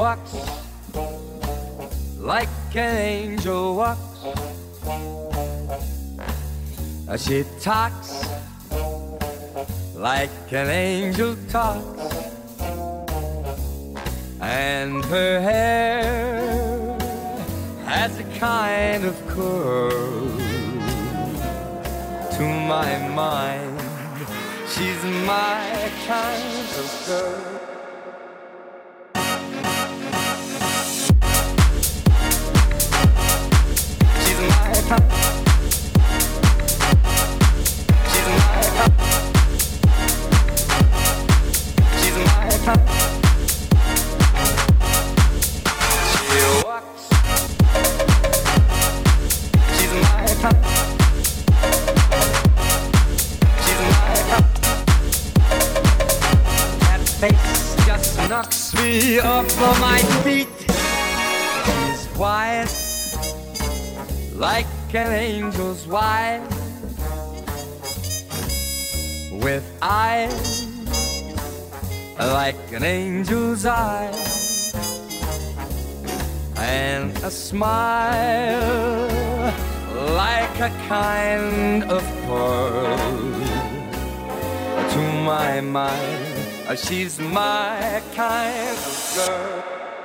walks like an angel walks. She talks like an angel talks, and her hair has a kind of curl. To my mind, she's my kind of girl. She's my kind. She's my kind. She's my kind. She walks. She's my kind. Face just knocks me off of my feet. She's white, like an angel's white, with eyes like an angel's eyes, and a smile like a kind of pearl. To my mind, she's my kind of girl.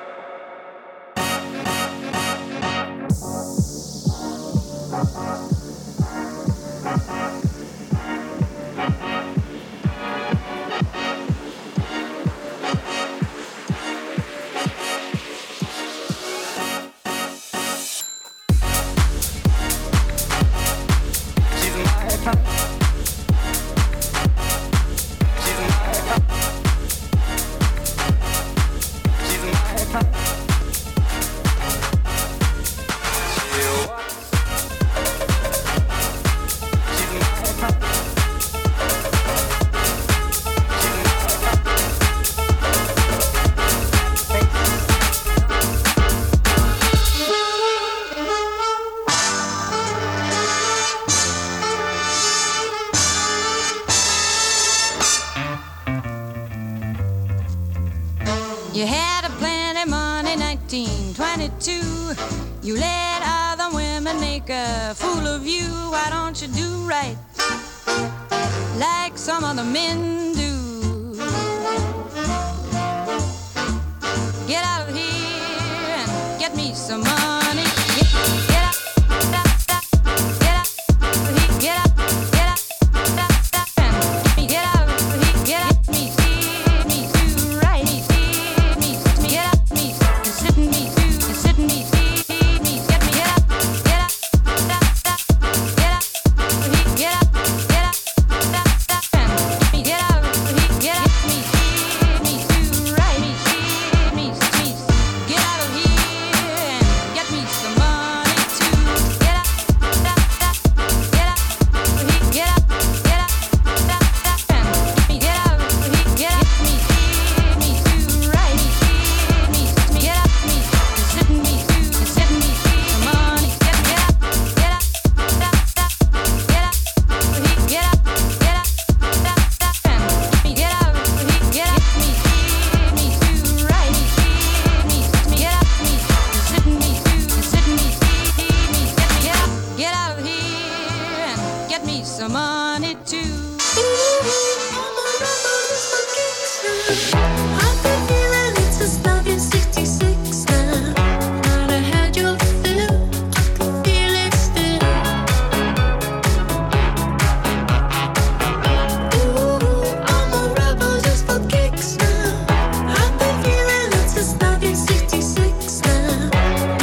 She's my kind. You had a plenty money, 1922. You let other women make a fool of you. Why don't you do right like some other men do? Get out of here and get me some money. Get out.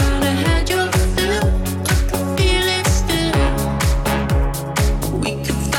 We could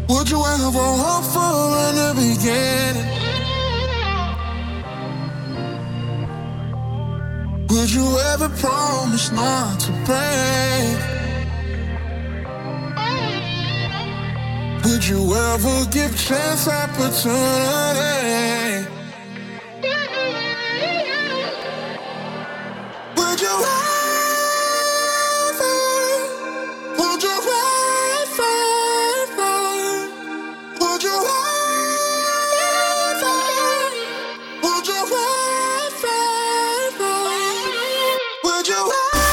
Would you ever hope for in the beginning? Would you ever promise not to break? Would you ever give chance opportunity? Would you ever? Would you ever? Would you ever? Would you ever? Would you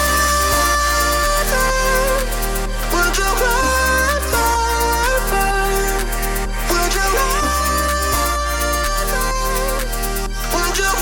ever? Would you ever? Would you ever? Would you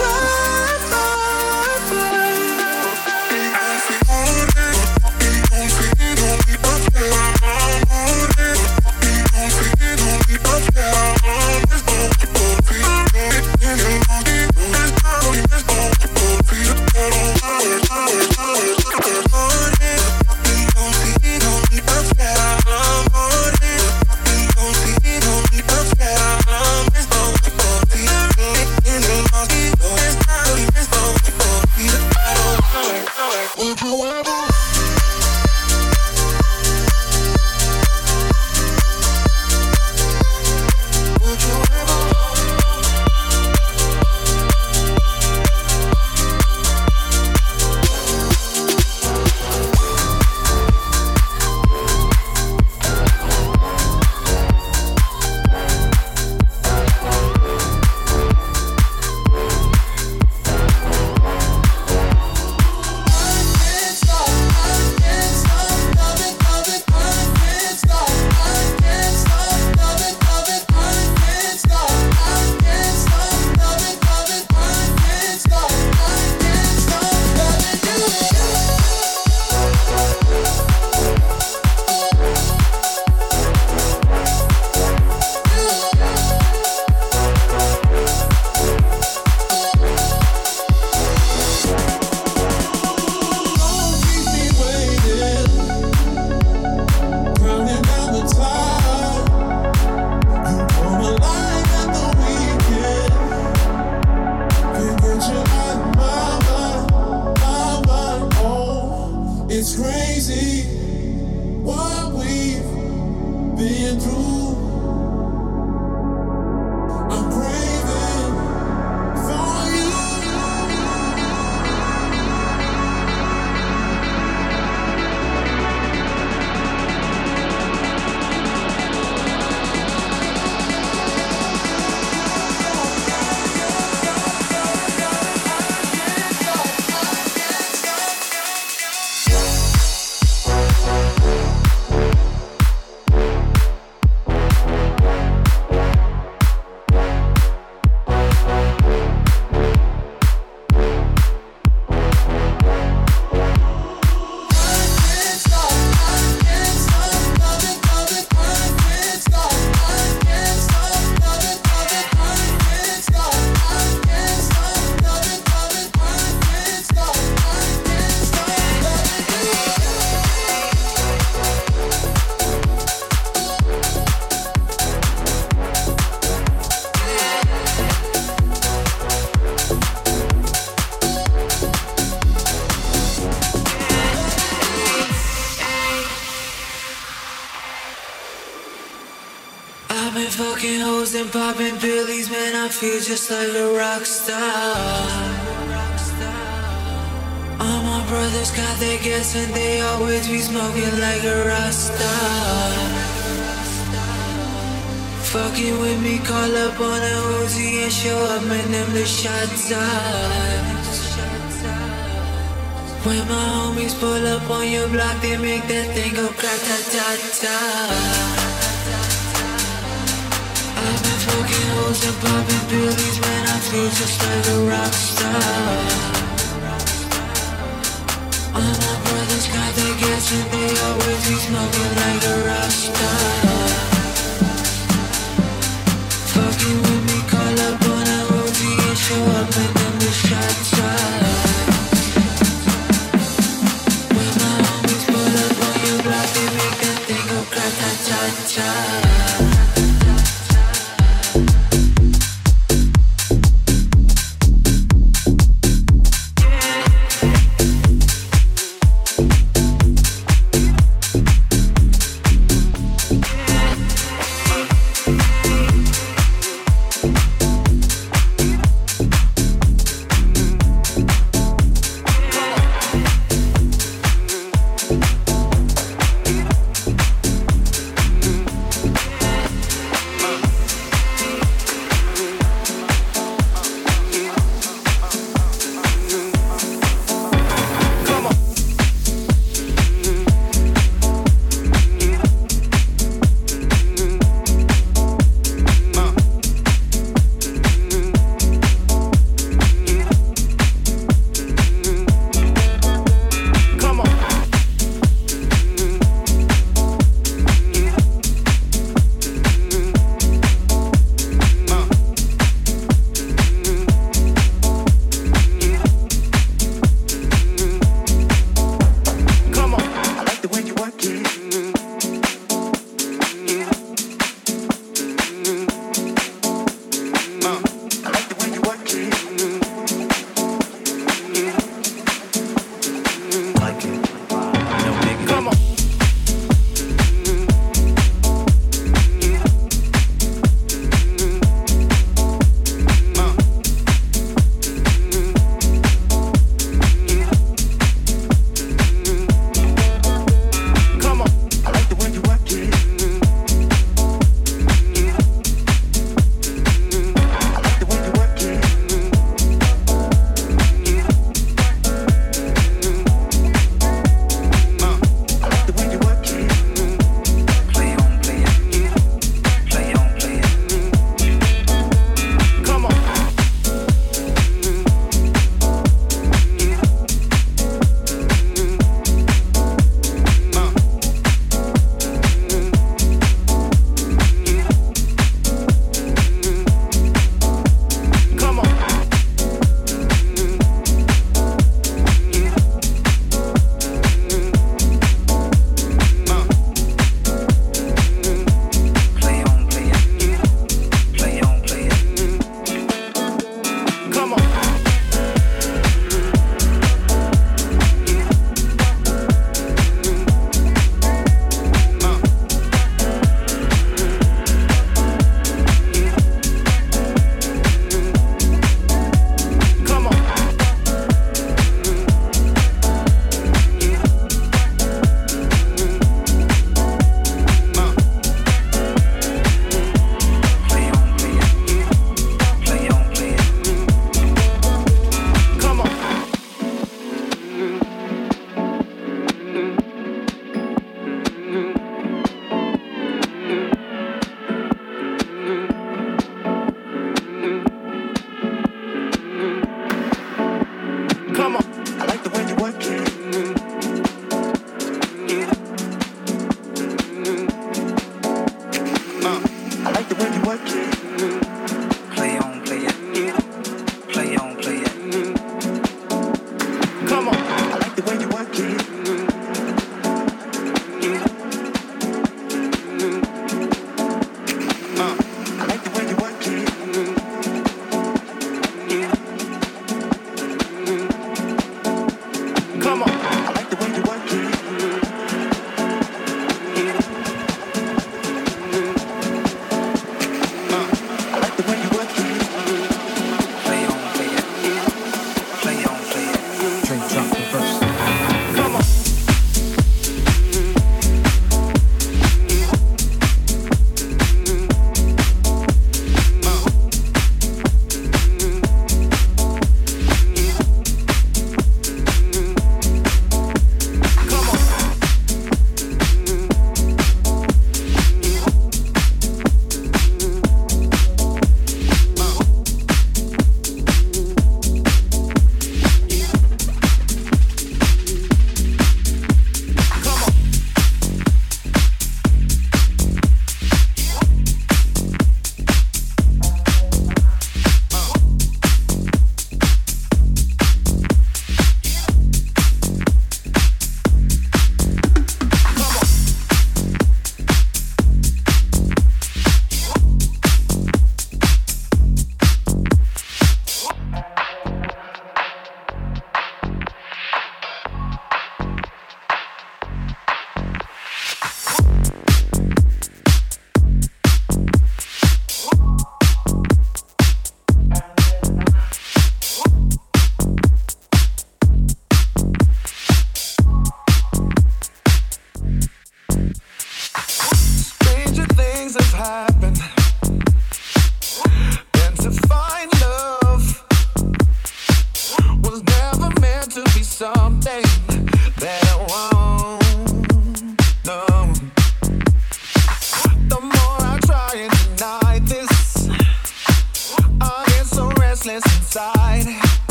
Fucking hoes and popping pillies, man, I feel just like a rock star. All my brothers got their gas and they always be smoking like a rock star. Fucking with me, call up on a Uzi and show up, man, them the shots eyes. When my homies pull up on your block, they make that thing go crack-ta-ta-ta. I've been fucking hoes and popping pillies, man, I feel just like a rock star. All my brothers got their gas and they always be smoking like a rock star. Fucking with me, call up on a Uzi and show up and then the shots eyes. When my homies pull up on your block, they make that thing go crack-ta-ta-ta.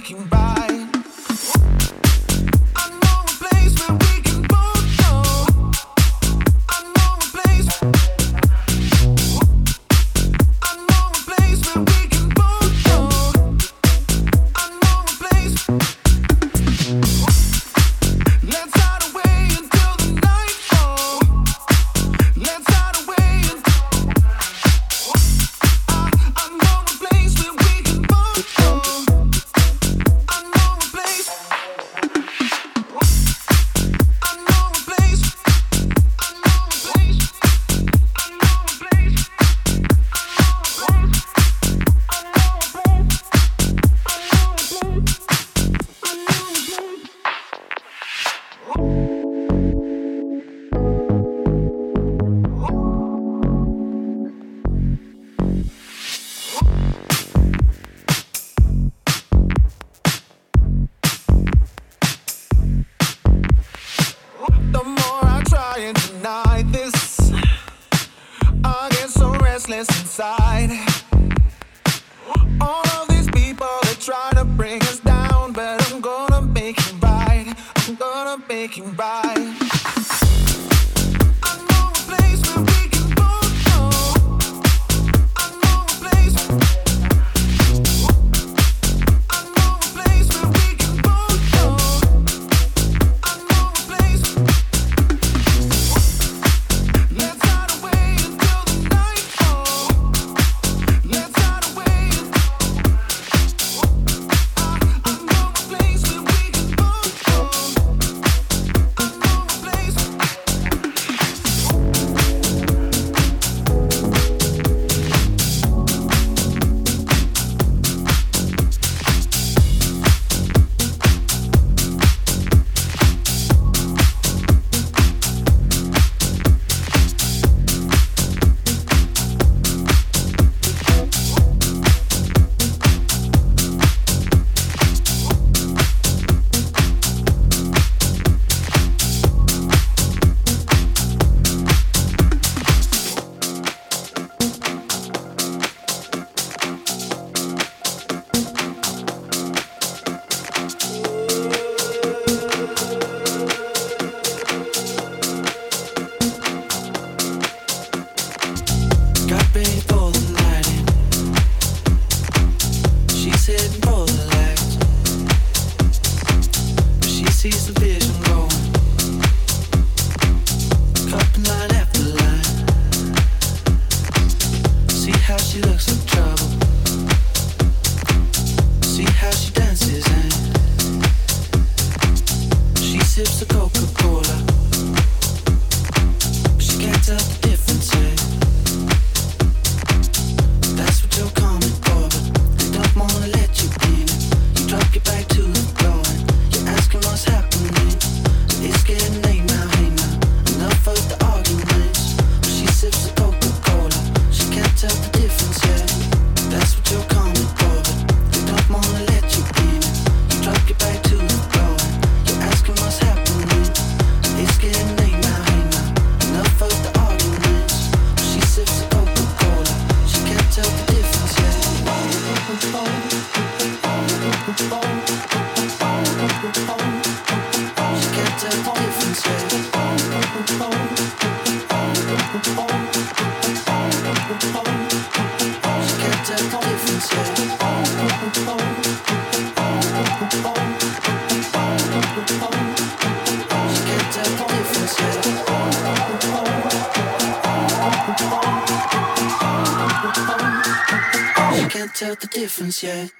Tell the difference yet.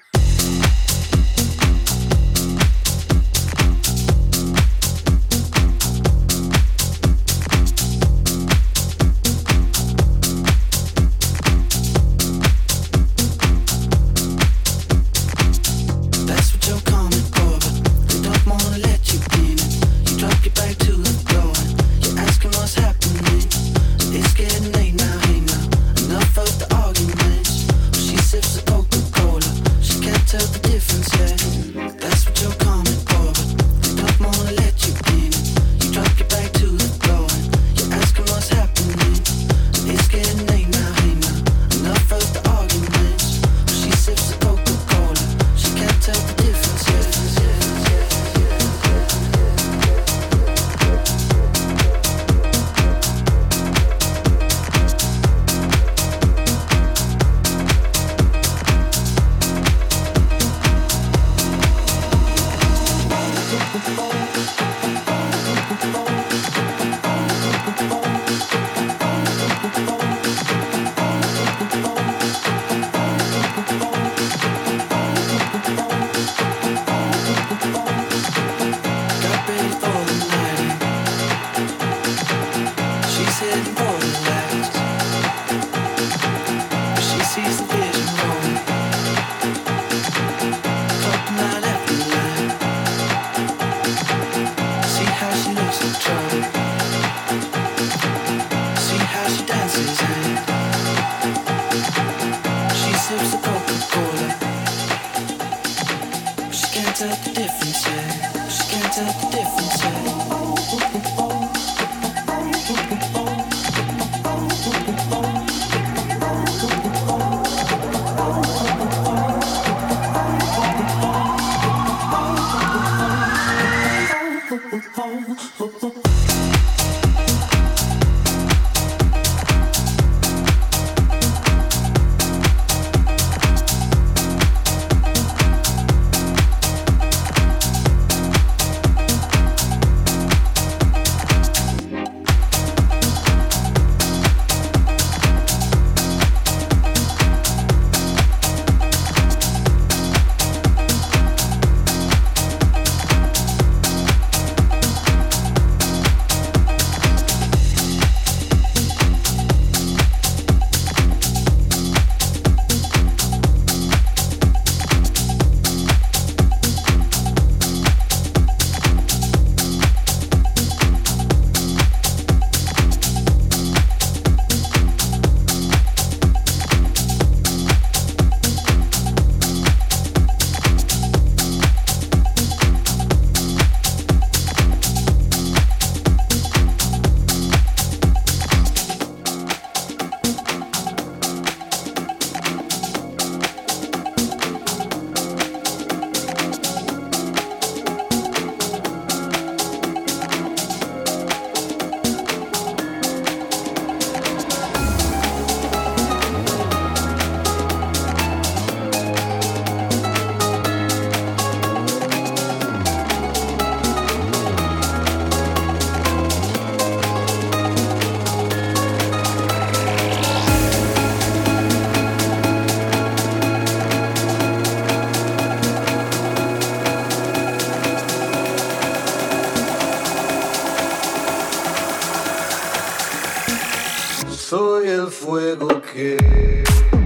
That's what you're coming for, but they don't wanna let you in it. You drop your back to the floor and you're asking what's happening. It's getting late now, hey now. Enough of the arguments. She sips the Coca-Cola. She Soy el fuego que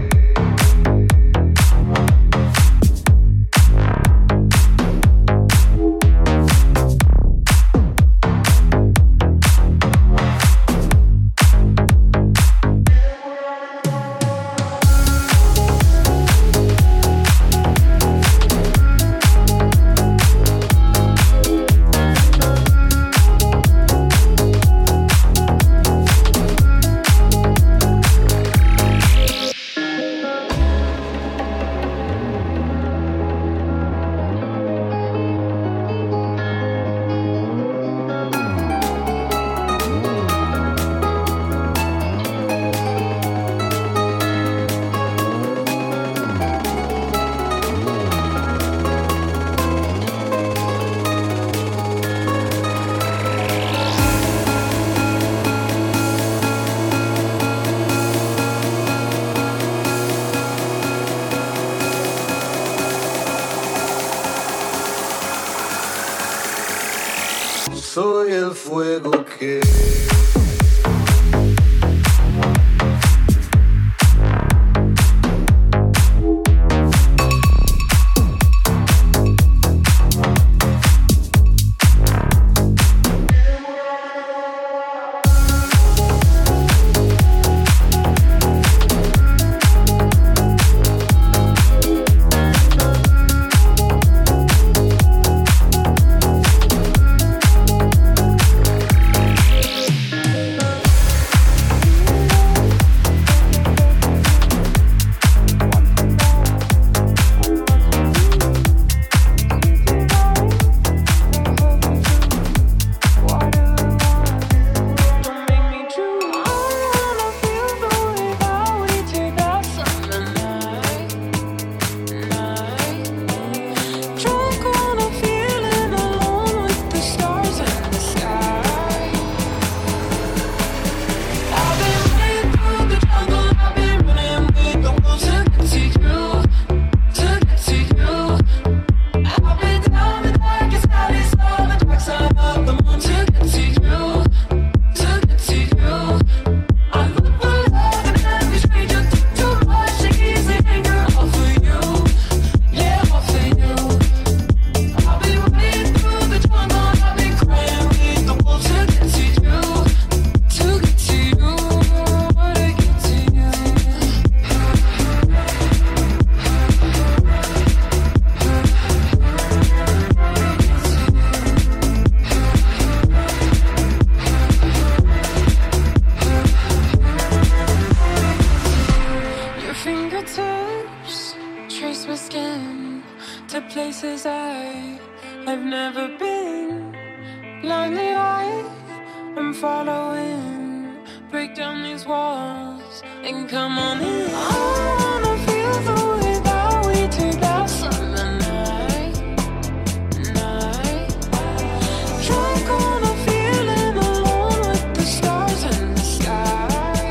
soy el fuego que I've never been blindly right. I'm following. Break down these walls and come on in. I wanna feel the way that we did last summer night. Drunk on a feeling alone with the stars in the sky.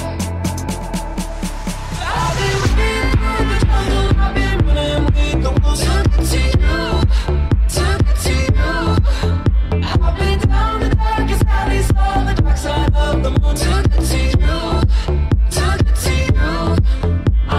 I've been running through the jungle, I've been running with the wolves to get to you, to get to you. I've been down the darkest alleys, all the dark side of the moon to get to you, to get to you.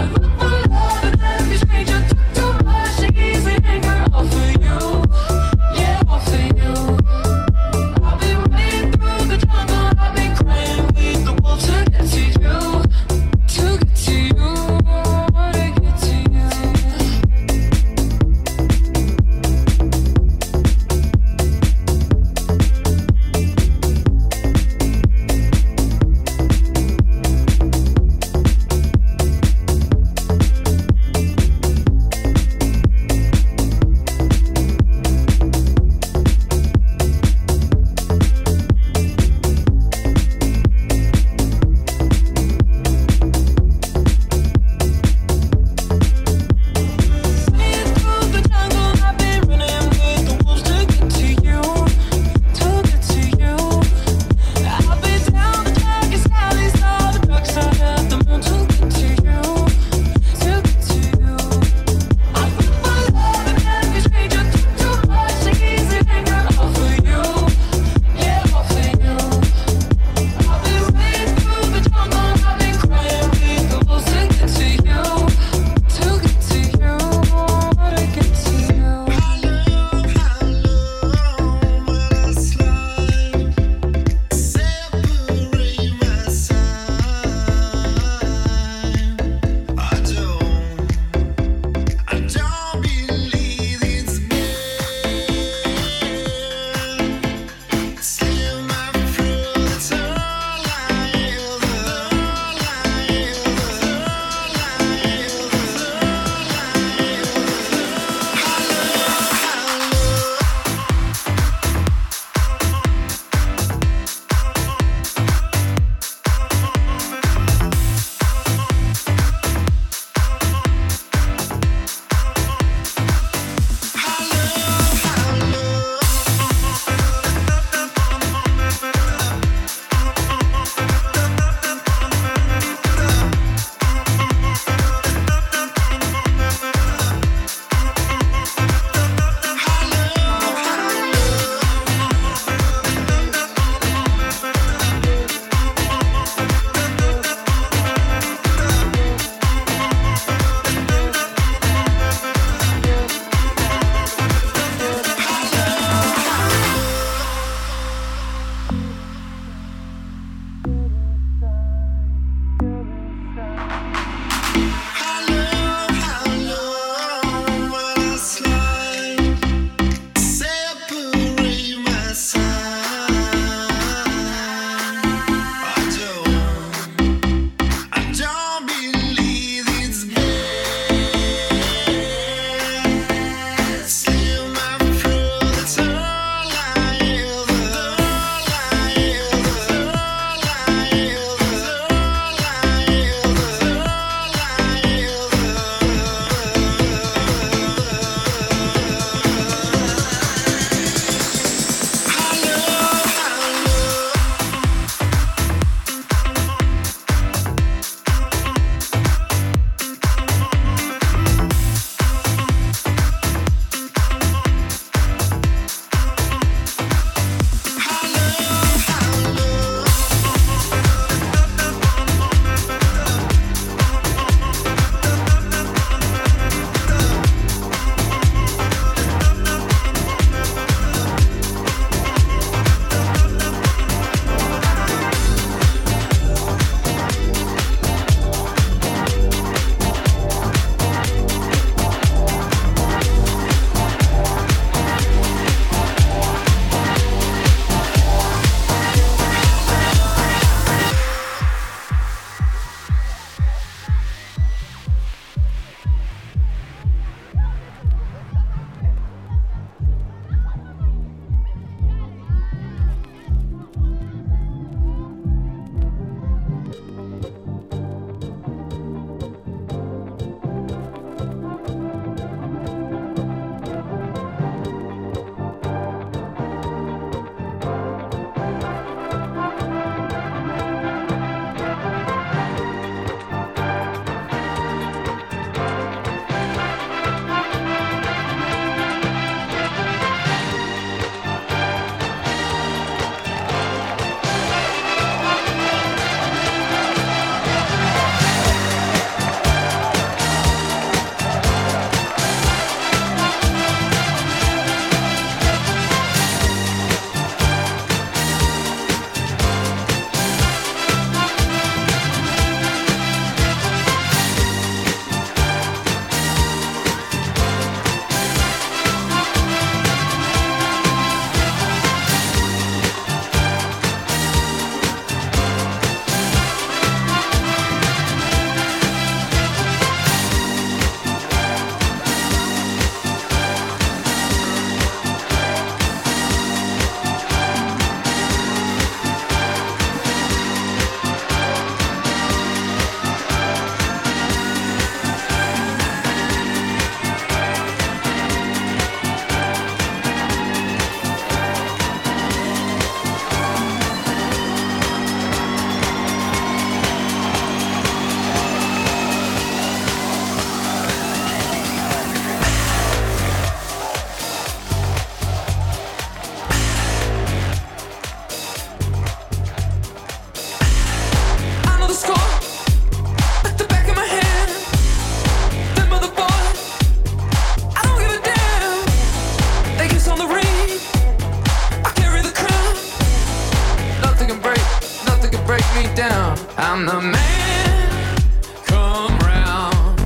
me down. I'm the man, come round.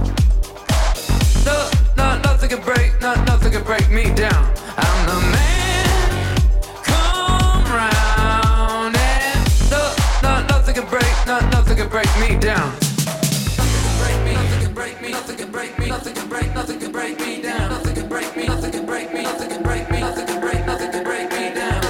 Nothing can break, nothing can break me down. I'm the man, come round. And nothing can break, nothing can break me down. Nothing can break me, nothing can break me, nothing can break me, nothing can break me down. Nothing can break me, nothing can break me, nothing can break me, nothing can break, nothing can break me down.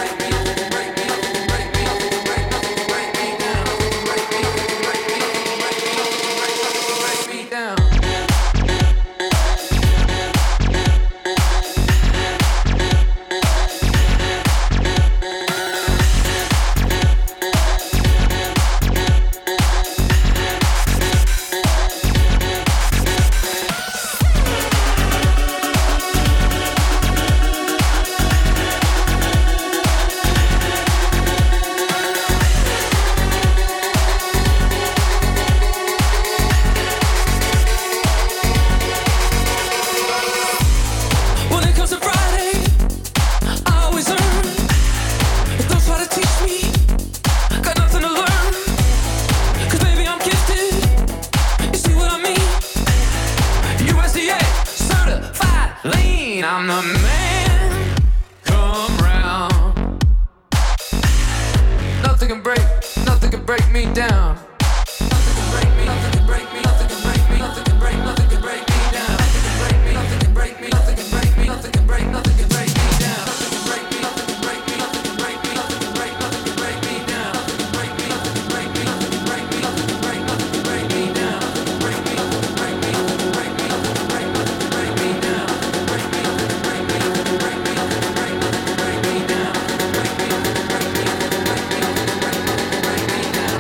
I'm the man, come round. Nothing can break me down. Nothing can break me, nothing can break me, nothing can break me, nothing can break, nothing can break me down. Nothing can break me, nothing can break me, nothing can break me, nothing can break, nothing can break me down. Nothing can break me, nothing can break me, nothing can break me, nothing can break, nothing can break me down. Nothing can break me, nothing can break me, nothing can break me, nothing can break, nothing can break me down. Nothing can break me, nothing can break me, nothing can break me, nothing can break, nothing can break me down. Nothing can break me, nothing can break me, nothing can break me, nothing can break, nothing can break me down. Nothing can break me, nothing can break me, nothing can break me, nothing can break, nothing can break me down.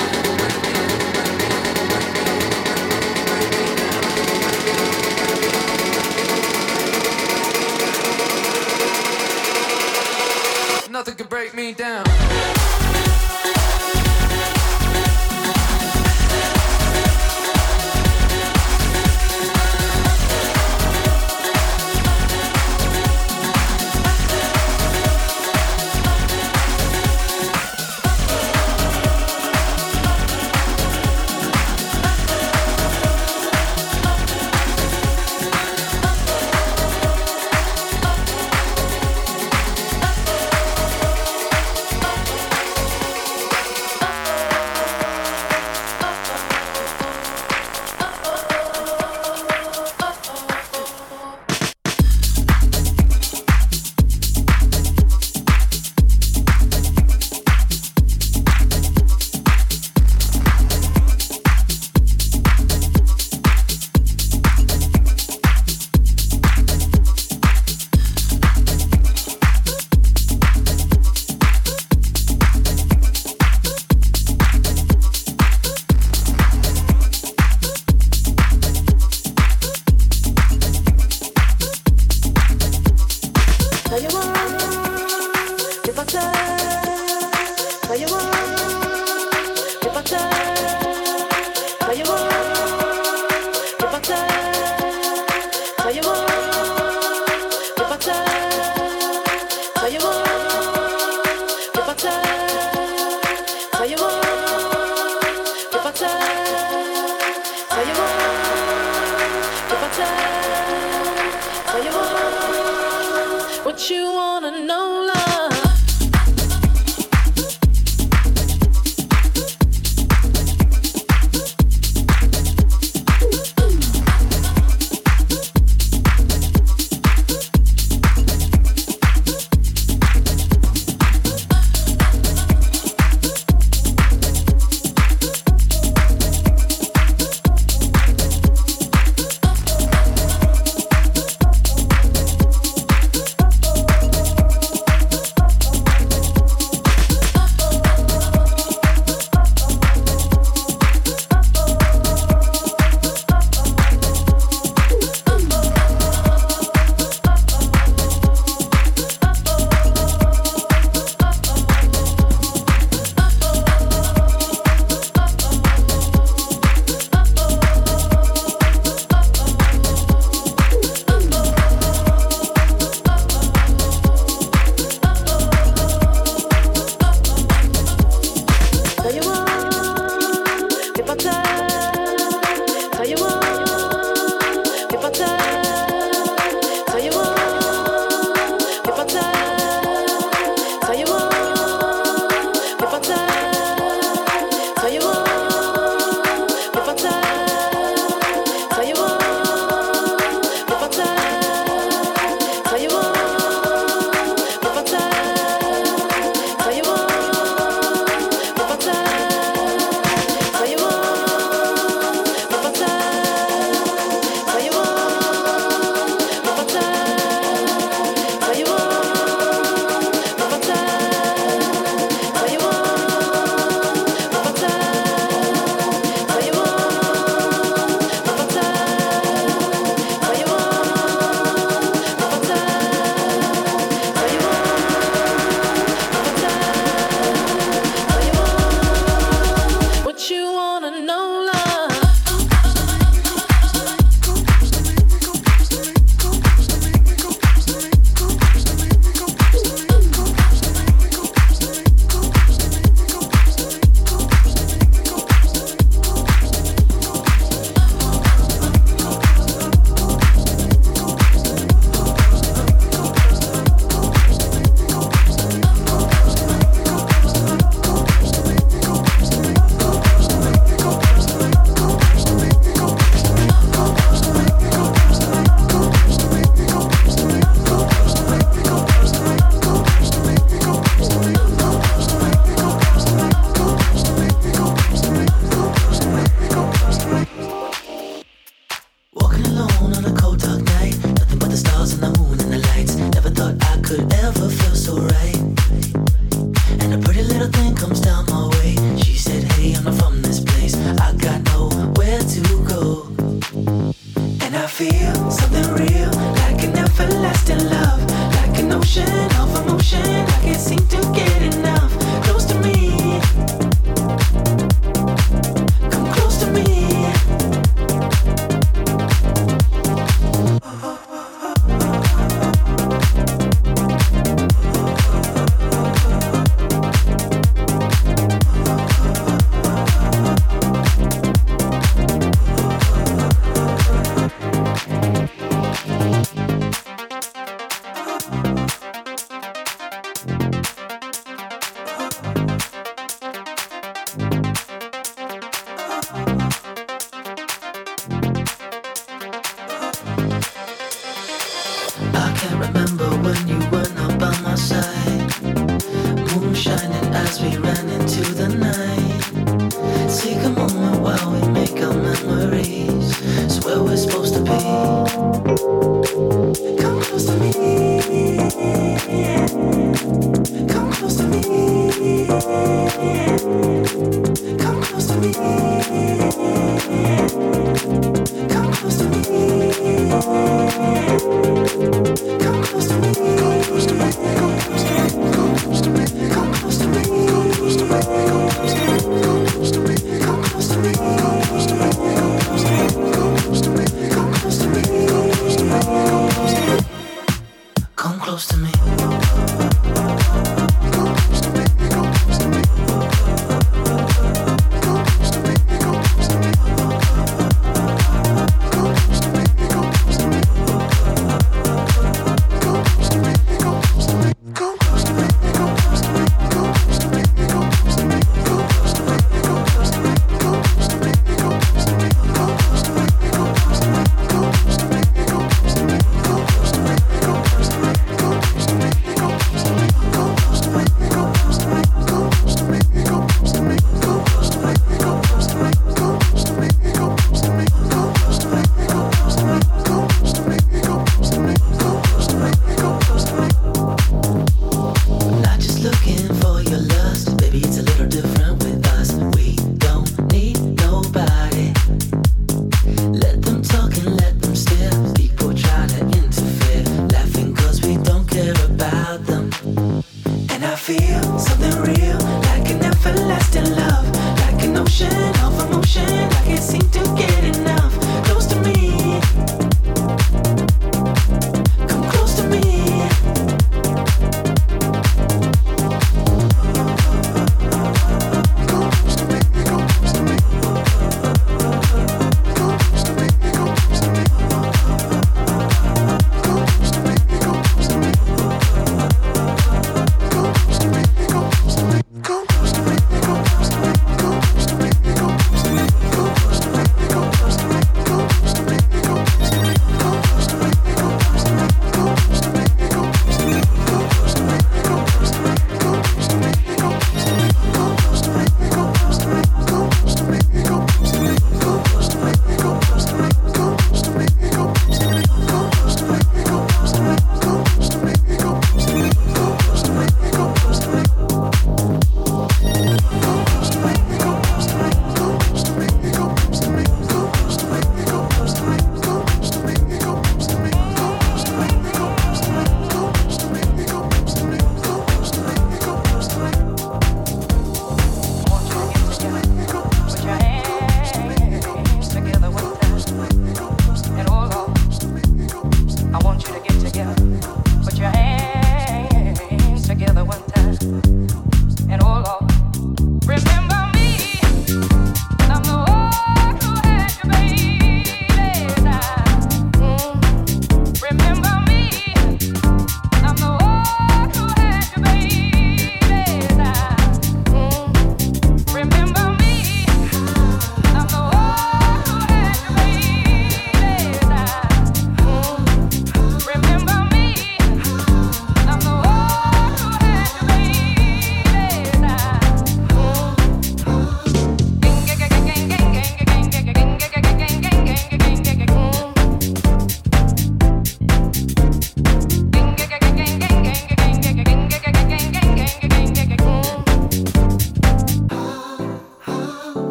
Nothing can break me down. What you wanna know, love?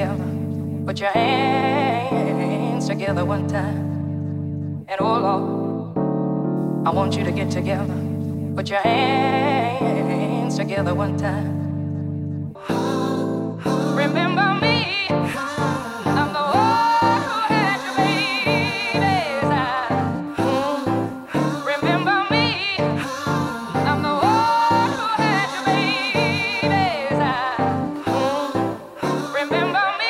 together. Put your hands together one time. And oh Lord, I want you to get together. Put your hands together one time. Remember me. I'm the one who had your babies. Remember me. I'm the one who had your babies. Remember me.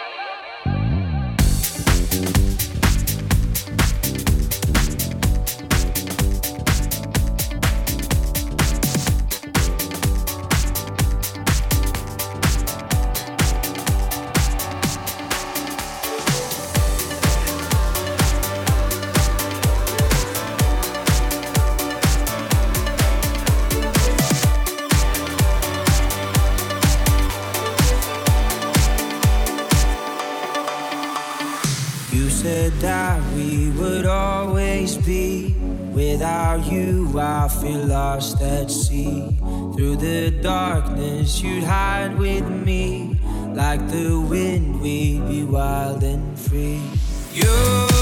That we would always be. Without you, I feel lost at sea. Through the darkness, you'd hide with me. Like the wind, we'd be wild and free. You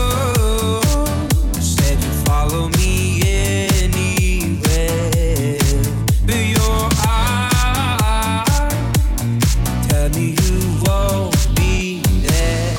said you'd follow me anywhere, but your eyes tell me you won't be there.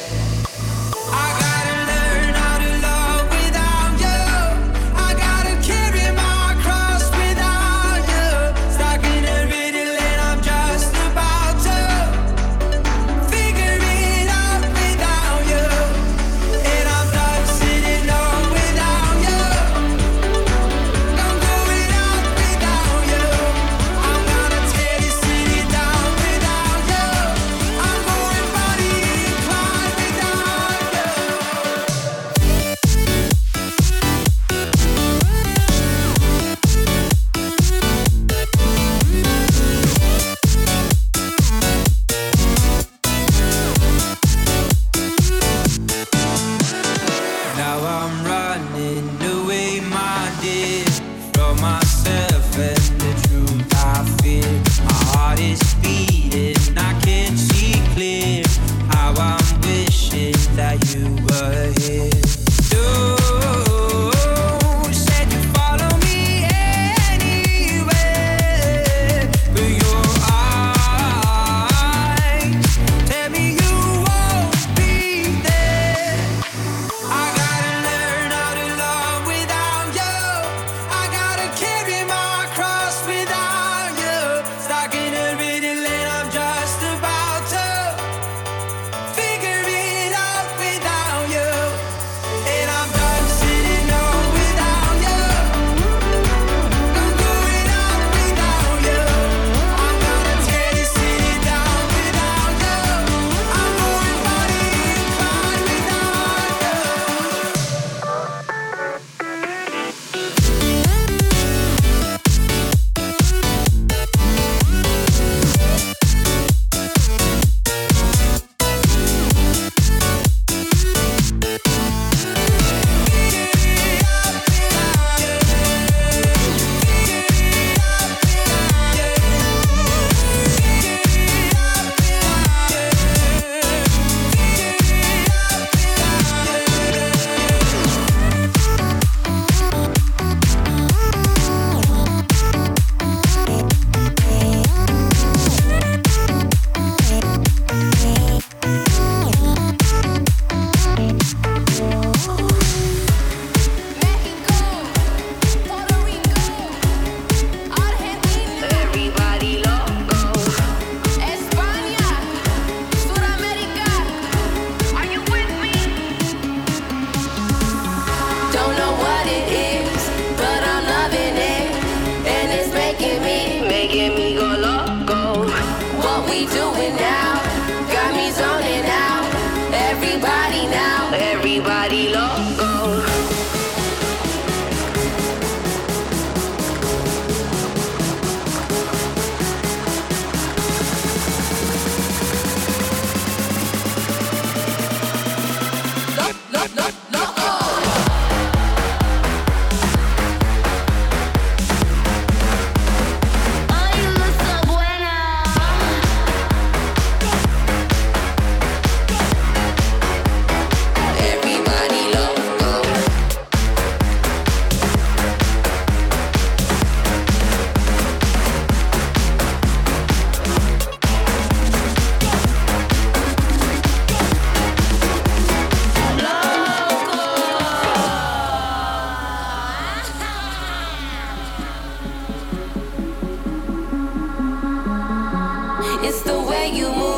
It's the way you move.